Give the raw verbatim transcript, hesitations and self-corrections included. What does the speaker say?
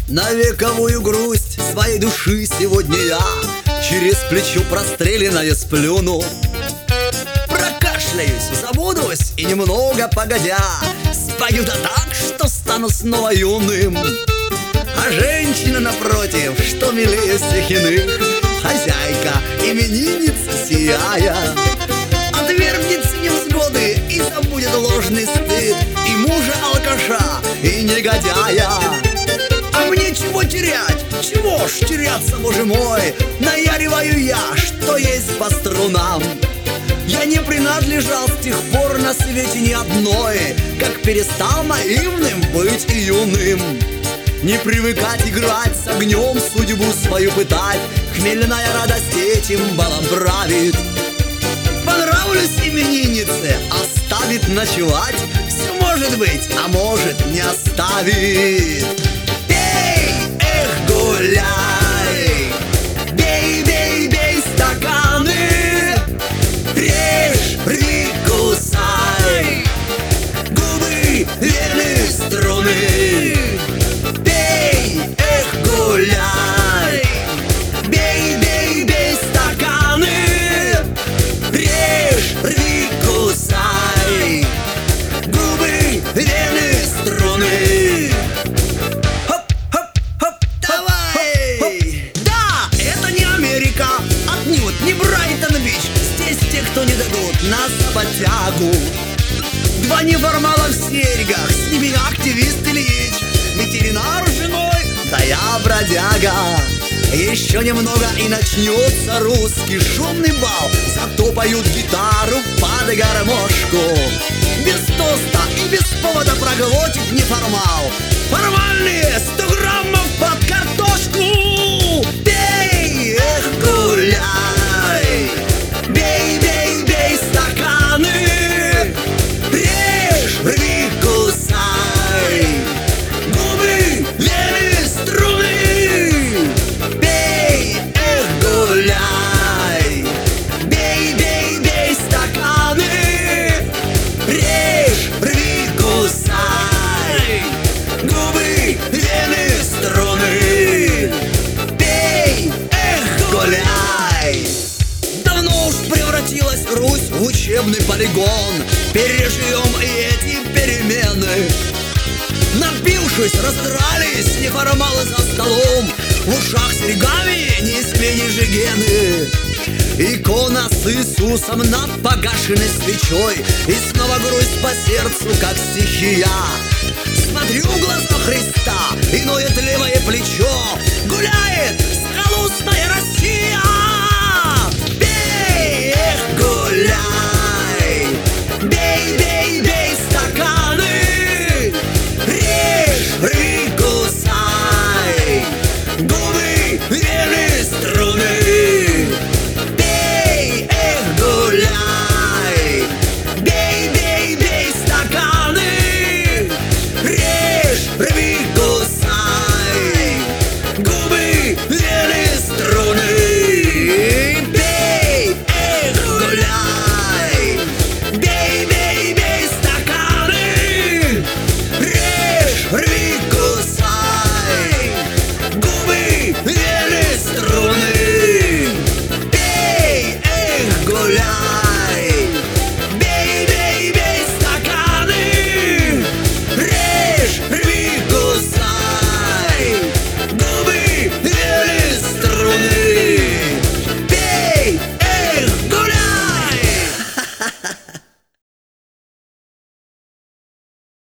На вековую грусть своей души сегодня я через плечо простреленное сплюну. Прокашляюсь, забудусь и немного погодя спою да так, что стану снова юным. А женщина напротив, что милее всех иных, хозяйка, именинница сияя, отвергнется невзгоды и забудет ложный стыд и мужа алкаша, и негодяя. А мне чего терять? Чего ж теряться, боже мой? Наяриваю я, что есть по струнам. Я не принадлежал с тех пор на свете ни одной, как перестал наивным быть и юным. Не привыкать играть с огнем, судьбу свою пытать, хмельная радость этим балом правит. Понравлюсь имениннице, оставит ночевать, все может быть, а может не оставит. Пей, эх, гуляй, бей, бей, бей стаканы, режь, рви, кусай, губы, вены, струны. Пей, эх, гуляй, бей, бей, бей стаканы, режь, рви, кусай, губы, вены, струны. Хоп, хоп, хоп, давай! Да, это не Америка, отнюдь не Брайтон-Бич. Здесь те, кто не дадут нас подтягу. Два неформала в серьгах, с ними активист Ильич, ветеринар с женой, да я бродяга. Еще немного и начнется русский шумный бал, зато поют гитару под гармошку. Без тоста и без повода проглотит неформал формальные сто граммов под картошку. Пей, эх, гуляй, бей, бей, бей стаканы, режь, рви, кусай, губы, вены, струны. Бей, эх, гуляй, бей, бей, бей стаканы, режь, рви, кусай, губы, вены, струны. Бей, эх, гуляй. Давно уж превратилась Русь в учебный полигон. Переживем и эти перемены. Напившись, раздрались неформалы за столом, в ушах серьгами несли ежегены. Икона с Иисусом над погашенной свечой, и снова грусть по сердцу, как стихия. Смотрю в глаза Христа, и ноет левое плечо. Гуляет скалустная Россия.